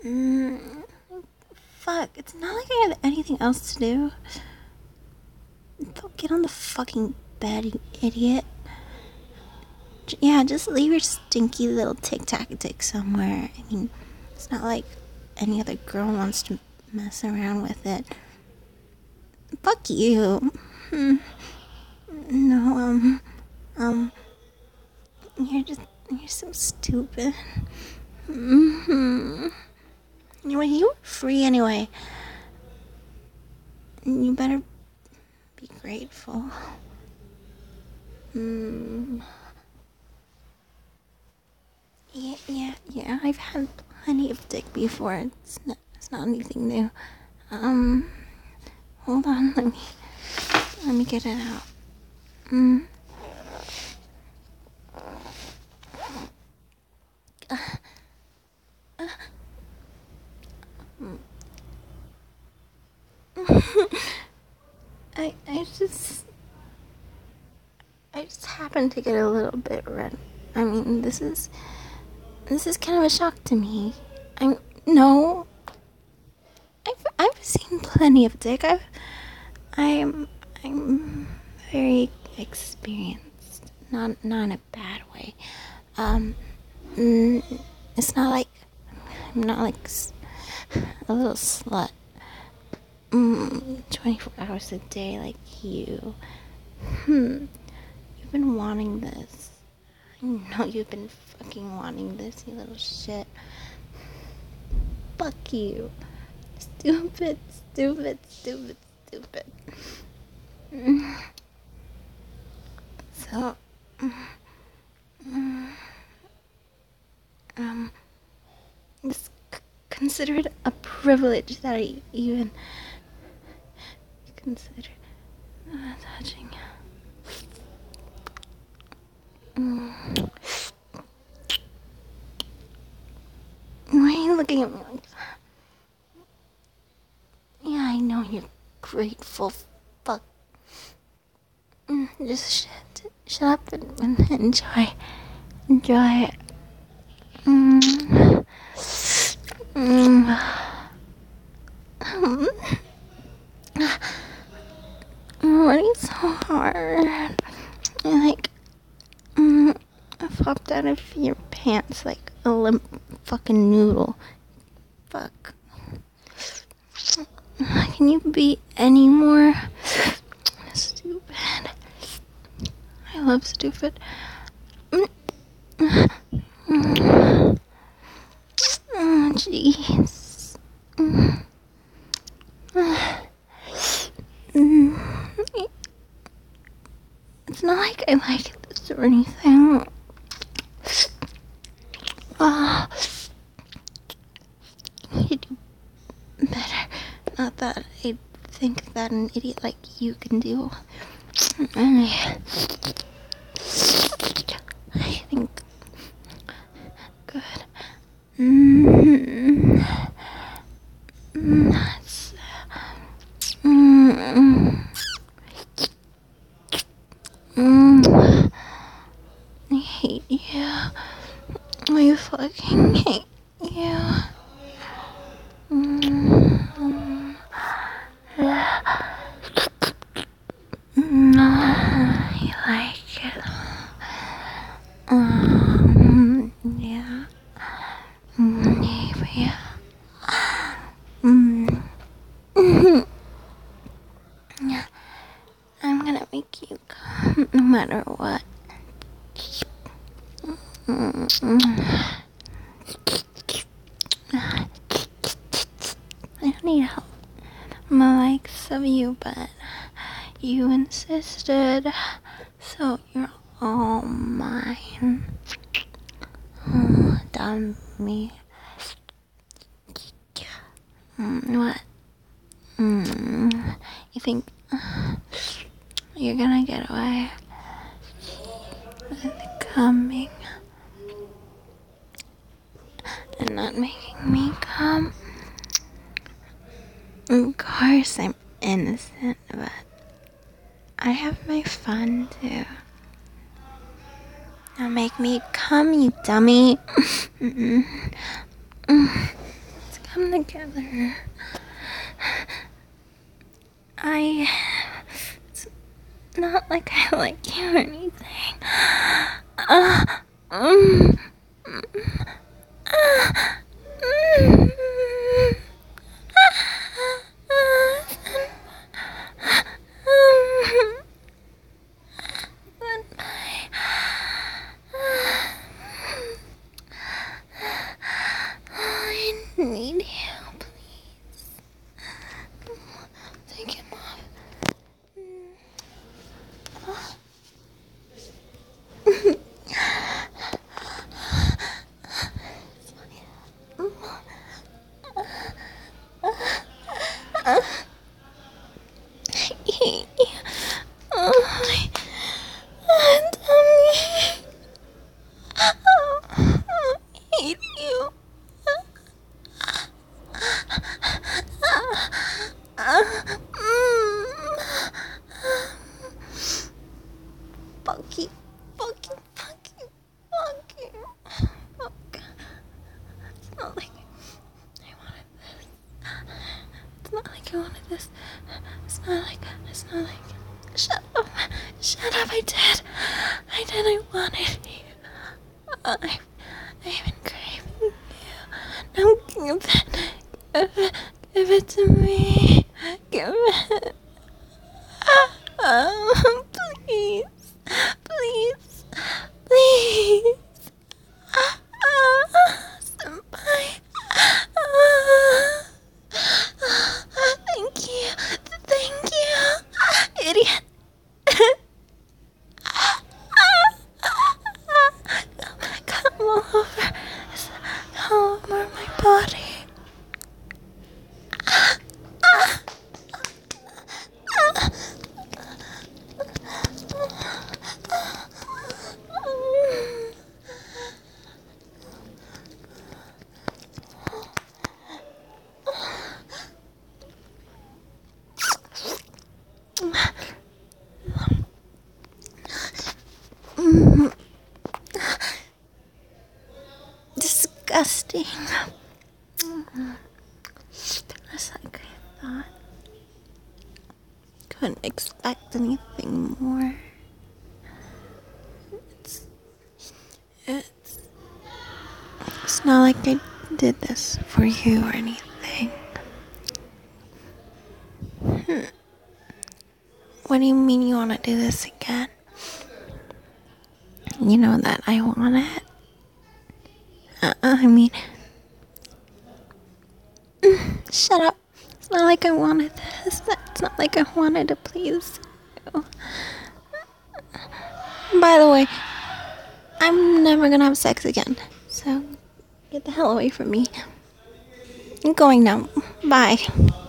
Mm, fuck, it's not like I have anything else to do. Don't get on the fucking bed, you idiot. Yeah, just leave your stinky little tic-tac-a-tick somewhere. I mean, it's not like any other girl wants to mess around with it. Fuck you. No, you're so stupid. Anyway, you were free anyway. You better be grateful. Yeah, I've had plenty of dick before. It's not anything new. Hold on, let me get it out. I just happened to get a little bit red. I mean, this is kind of a shock to me. No, I've seen plenty of dick. I'm very experienced, not in a bad way. It's not like I'm not like a little slut. 24 hours a day like you. You've been wanting this. I know you've been fucking wanting this, you little shit. Fuck you. Stupid. So, just consider it a privilege that I even consider touching. Why are you looking at me like that? Yeah, I know you're grateful. Fuck. Just shut up and enjoy it. Working so hard. I popped out of your pants like a limp fucking noodle. Fuck. Can you be any more stupid? I love stupid. Jeez. It's not like I like this or anything. You do better. Not that I think that an idiot like you can do. I think good. That's I hate you. I fucking hate you. You like it? Yeah. Yeah. I'm gonna make you come no matter what. I don't need help from the likes of you, but you insisted, so you're all mine. Dummy. What? You think you're gonna get away with coming and not making me come? Of course I'm innocent, but I have my fun too. Now make me come, you dummy. Let's come together. It's not like I like you or anything. I need you, please. Take him off. I hate you. Fuck you. Fuck you. Fuck you. Fuck you. Fuck. It's not like I wanted this. It's not like I wanted this. It's not like. Shut up. Shut up. I did. I wanted you. I've been craving you. Now give it to me. Give it. Please. Please. Please. Senpai. Thank you. Thank you. Idiot. Come over. Come over my body. Disgusting. Just like I thought. Couldn't expect anything more. It's not like I did this for you or anything. What do you mean you want to do this again? You know that I want it. I mean, shut up. It's not like I wanted this. It's not like I wanted to please you. By the way, I'm never gonna have sex again. So, get the hell away from me. I'm going now. Bye.